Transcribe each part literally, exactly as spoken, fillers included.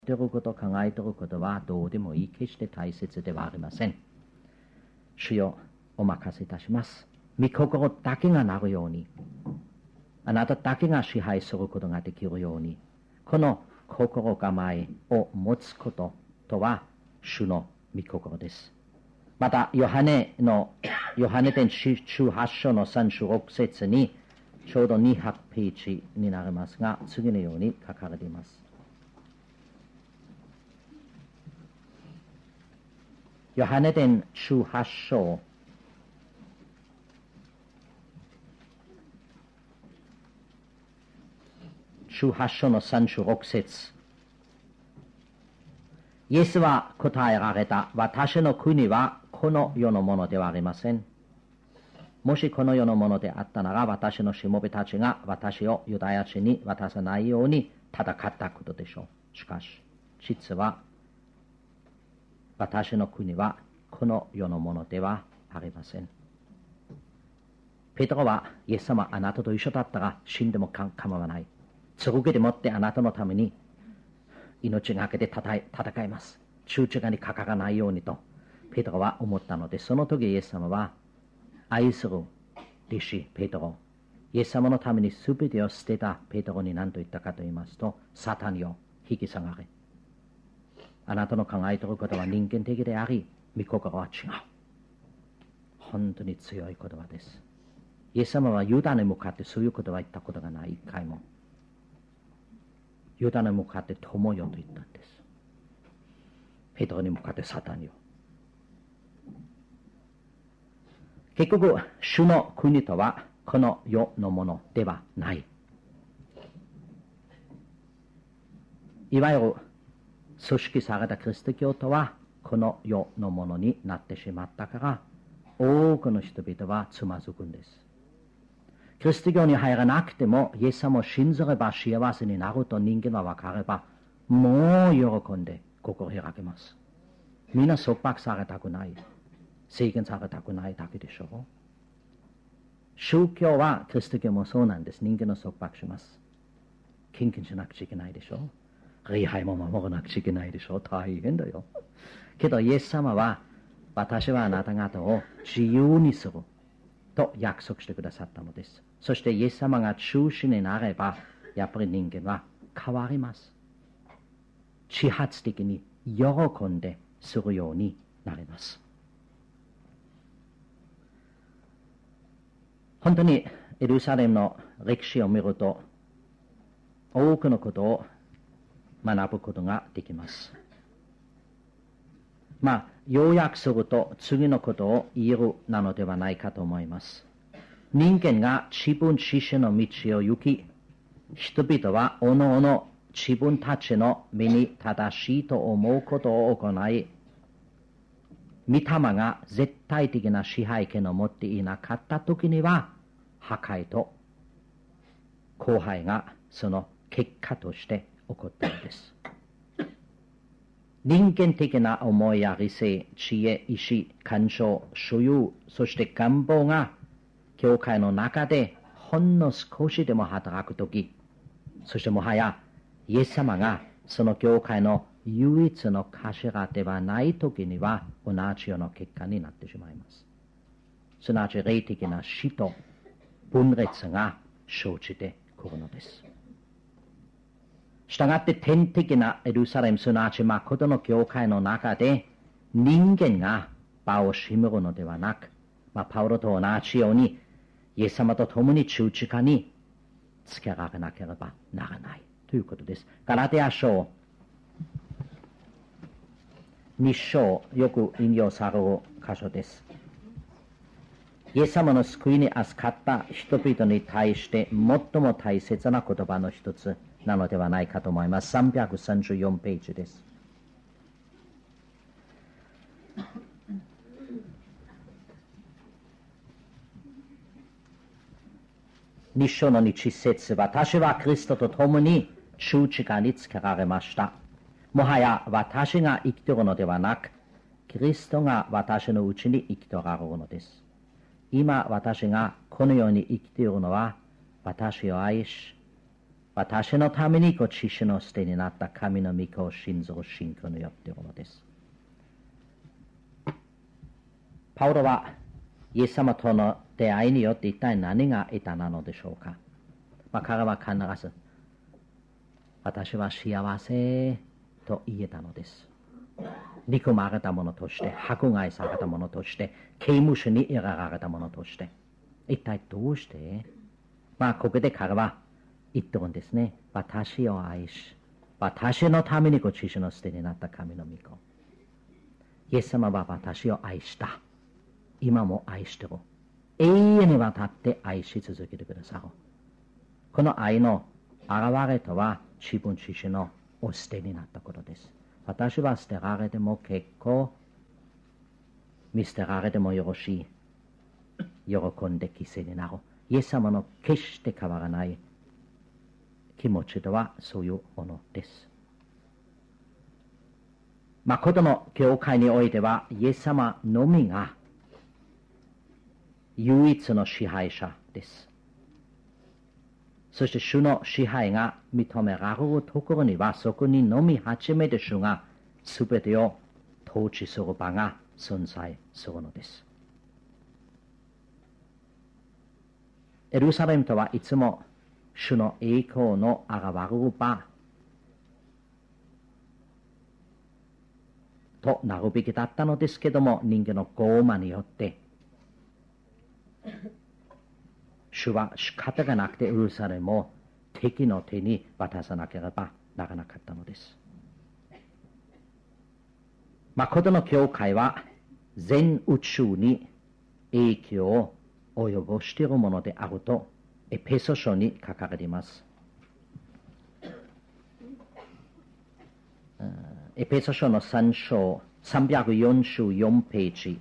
ていること、考えていることはどうでもいい、決して大切ではありません。主よ、お任せいたします。御心だけがなるように、あなただけが支配することができるように、この心構えを持つこととは主の御心です。また、ヨハネの、ヨハネ伝じゅうはち章のさんじゅうろく節に、ちょうどにひゃくページになりますが、次のように書かれています。ヨハネ伝じゅうはち章じゅうはち章のさんじゅうろく節、イエスは答えられた。私の国はこの世のものではありません。もしこの世のものであったなら、私のしもべたちが私をユダヤ人に渡さないように戦ったことでしょう。しかし実は私の国はこの世のものではありません。ペテロは、イエス様、あなたと一緒だったら死んでも構わない。剣でもってあなたのために命がけで戦います。十字架にかからないようにとペテロは思ったので、その時イエス様は、愛する弟子ペテロ、イエス様のために全てを捨てたペテロに何と言ったかと言いますと、サタンよ、引き下がれ。あなたの考えていることは人間的であり、御心は違う。本当に強い言葉です。イエス様はユダに向かってそういうことは言ったことがない、一回も。ユダに向かって友よと言ったんです。ペテロに向かってサタンよ。結局、主の国とはこの世のものではない。いわゆる組織されたキリスト教とはこの世のものになってしまったから、多くの人々はつまずくんです。キリスト教に入らなくても、イエス様を信じれば幸せになると人間は分かれば、もう喜んで心開けます。みんな束縛されたくない、制限されたくないだけでしょう。宗教は、キリスト教もそうなんです。人間を束縛します。献金しなくちゃいけないでしょう。礼拝も守らなくちゃいけないでしょう。大変だよ。けどイエス様は、私はあなた方を自由にすると約束してくださったのです。そしてイエス様が中心になれば、やっぱり人間は変わります。自発的に喜んでするようになります。本当にエルサレムの歴史を見ると、多くのことを学ぶことができます。まあ、要約すると次のことを言えるなのではないかと思います。人間が自分自身の道を行き、人々はおのおの自分たちの目に正しいと思うことを行い、御霊が絶対的な支配権を持っていなかったときには、破壊と荒廃がその結果として起こったのです。人間的な思いや理性、知恵、意志、感情、所有、そして願望が教会の中でほんの少しでも働くとき、そしてもはやイエス様がその教会の唯一の頭ではないときには同じような結果になってしまいます。すなわち霊的な死と分裂が生じてくるのです。したがって天的なエルサレム、すなわち誠の教会の中で人間が場を占めるのではなく、まあ、パウロと同じようにイエス様と共に十字架につけられなければならないということです。ガラテヤ書に章、よく引用される箇所です。イエス様の救いに預かった人々に対して最も大切な言葉の一つなのではないかと思います。さんびゃくさんじゅうよんページです。に章のに節、私はキリストと共に十字架につけられました。もはや私が生きているのではなく、キリストが私のうちに生きておられるのです。今私がこのように生きているのは、私を愛し、 私のためにご自身の捨てになった神の御子を信ずる信仰によっているのです。パウロはイエス様との出会いによって一体何が得たなのでしょうか。まあ、彼は必ず私は幸せと言えたのです。憎まれたものとして、迫害されたものとして、刑務所に入れられたものとして、一体どうして、まあここで彼は言ってるんですね。私を愛し、私のためにご自身の捨てになった神の御子。イエス様は私を愛した。今も愛してる。永遠にわたって愛し続けてくださる。この愛の現れとは自分自身のお捨てになったことです。私は捨てられても結構、見捨てられてもよろしい。喜んで犠牲になる。イエス様の決して変わらない気持ちとはそういうものです。まことの教会においてはイエス様のみが唯一の支配者です。そして主の支配が認められるところにはそこにのみ初めて主が全てを統治する場が存在するのです。エルサレムとはいつも主の栄光の現れる場となるべきだったのですけども、人間の傲慢によって主は仕方がなくてエルサレムを敵の手に渡さなければならなかったのです。誠の教会は全宇宙に影響を及ぼしているものであるとエペソ書に書かれています。エペソ書のさん章さんびゃくよんじゅうよんページ、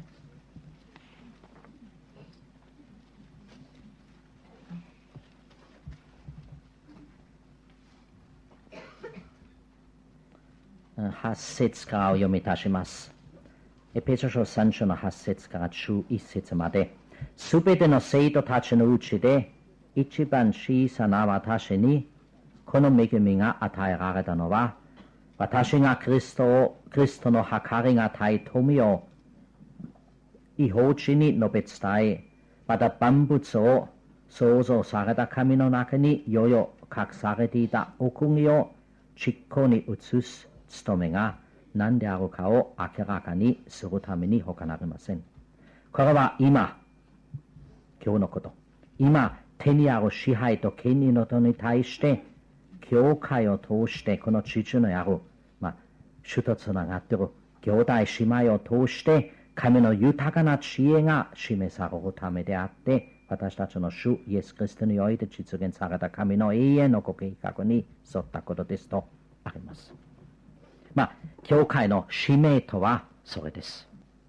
はち節からお読みいたします。エペソ書さん章のはち節からじゅういち節まで、すべての生徒たちのうちで一番小さな私にこの恵みが与えられたのは、私がキリストを、キリストの計りがたい富を違法地に述べ伝え、また万物を創造された神の中によよ隠されていた奥義を実行に移す務めが何であるかを明らかにするために他なりません。これは今、今日のこと。今、手にある支配と権利の人に対して、教会を通してこの父のある、まあ、主とつながっている兄弟姉妹を通して神の豊かな知恵が示されるためであって、私たちの主イエス・キリストにおいて実現された神の永遠のご計画に沿ったことですとあります。まあ、教会の使命とはそれです。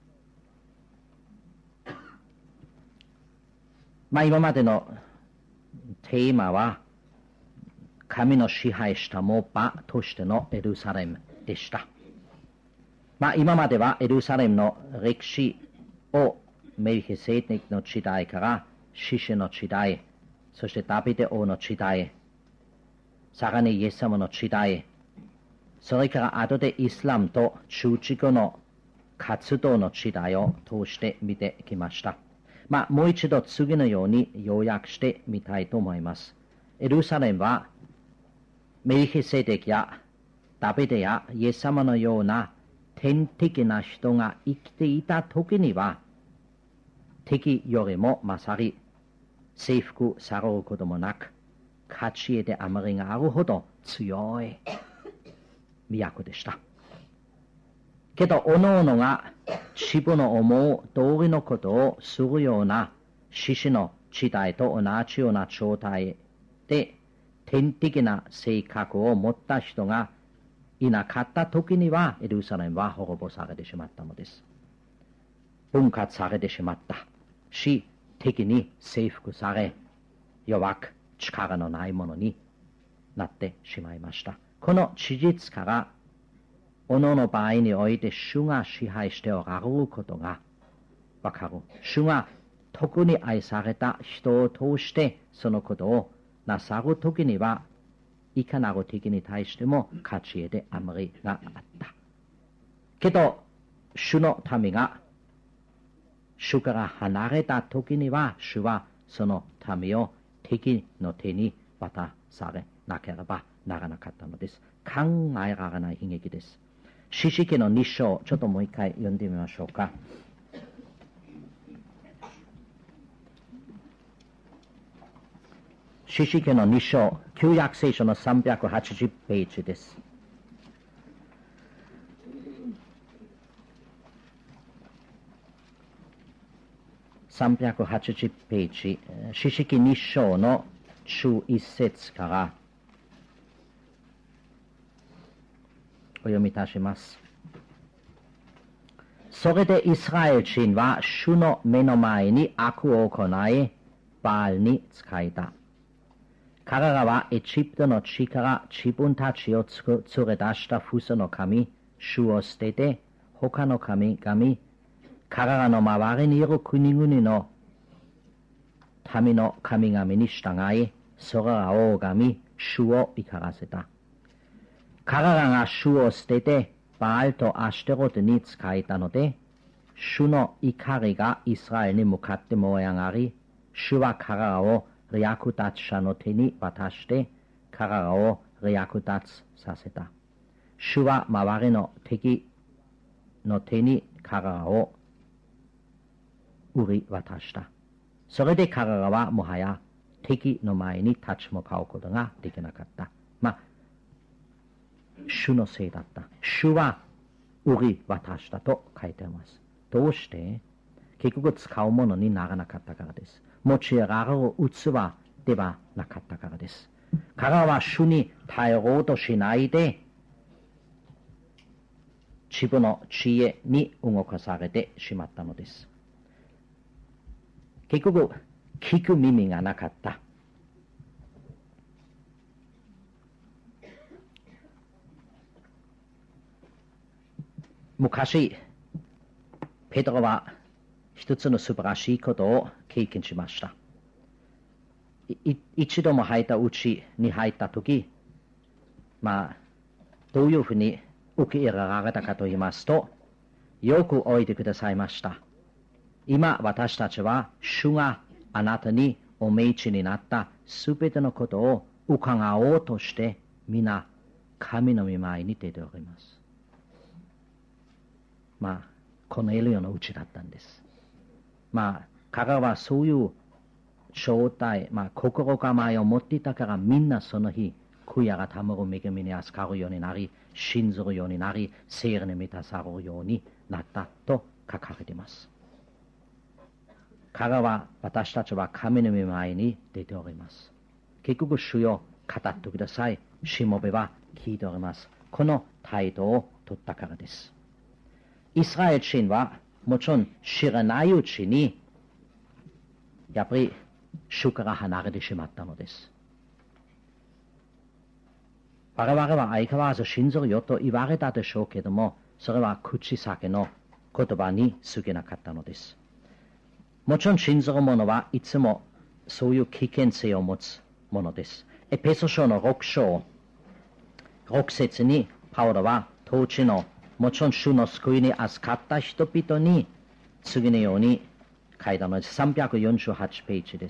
まあ、今までのテーマは神の支配したも場としてのエルサレムでした。まあ、今まではエルサレムの歴史をメルキセデクの時代からシシの時代、そしてダビデ王の時代、さらにイエス様の時代、それから後でイスラムと中地区の活動の時代を通して見てきました。まあ、もう一度次のように要約してみたいと思います。エルサレムはメルキセデクやダビデやイエス様のような天的な人が生きていた時には敵よりも勝り征服されることもなく、勝ち得て余りがあるほど強い都でした。けどおのおのが自分の思う通りのことをするような獅子の時代と同じような状態で天的な性格を持った人がいなかった時にはエルサレムは滅ぼされてしまったのです。分割されてしまったし、敵に征服され弱く力のないものになってしまいました。この事実からおのの場合において主が支配しておられることがわかる。主が特に愛された人を通してそのことをなさるときにはいかなる敵に対しても勝ち得で余りがあった。けど、主の民が主から離れた時には、主はその民を敵の手に渡されなければならなかったのです。考えられない悲劇です。士師記のに章、ちょっともう一回読んでみましょうか。士師記のに章、旧約聖書のさんびゃくはちじゅうページです。さんびゃくはちじゅうページ、士師記に章の中一節からお読みいたします。それでイスラエル人は主の目の前に悪を行い、バールに仕えた。彼らはエジプトの地から自分たちを連れ出した父祖の神、主を捨てて、他の神々、彼らの周りにいる国々の民の神々に従い、それらを拝み、主を怒らせた。彼らが主を捨てて、バールとアシュテロトに仕えたので、主の怒りがイスラエルに向かって燃え上がり、主は彼らを略奪者の手に渡して、彼らを略奪させた。主は周りの敵の手に彼らを売り渡した。それで彼らはもはや敵の前に立ち向かうことができなかった。まあ、主のせいだった。主は売り渡したと書いてあります。どうして？結局使うものにならなかったからです。持ち上がる器ではなかったからです。彼らは主に頼ろうとしないで、自分の知恵に動かされてしまったのです。結局、聞く耳がなかった。昔、ペトロは一つの素晴らしいことを経験しました。い一度も入ったうちに入ったとき、まあ、どういうふうに受け入れられたかと言いますと、よくおいてくださいました。今私たちは主があなたにお命じになったすべてのことを伺おうとして皆神の御前に出ております。まあ、このエリオのうちだったんです。まあ、彼はそういう正体、まあ、心構えを持っていたからみんなその日、悔やがたまる恵みに預かるようになり、信ずるようになり、聖霊に満たされるようになったと書かれています。彼は私たちは神の御前に出ております。結局主よ語ってください。しもべは聞いております。この態度を取ったからです。イスラエル人はもちろん知らないうちにやっぱり主から離れてしまったのです。我々は相変わらず信ずるよと言われたでしょうけども、それは口先の言葉に過ぎなかったのです。もちろん信ずる者はいつもそういう危険性を持つものです。エペソ書のろく章ろく節にパウロは当地のもちろん主の救いに預かった人々に次のように書いたのです。さんびゃくよんじゅうはちページです。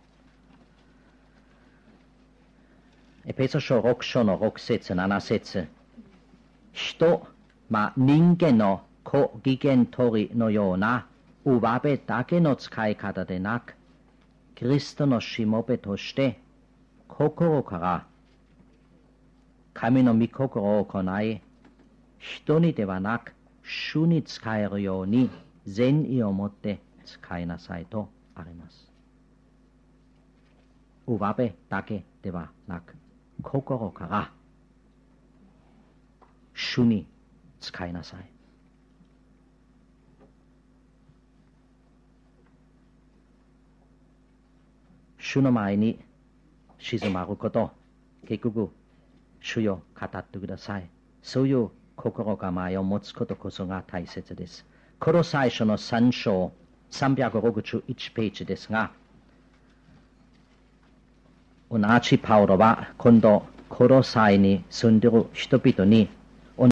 エペソ書ろく章のろく節なな節、人、まあ、人間の小義見取りのような上辺だけの使い方でなく、キリストのしもべとして心から神の御心を行い、人にではなく主に使えるように善意を持って使いなさいとあります。上辺だけではなく、心から主に使いなさい。主の前に静まること、結局主よ語ってください。そういう心構えを持つことこそが大切です。この最初のさん章さんびゃくろくじゅういちページですが、同じパウロは今度コロサイに住んでいる人々に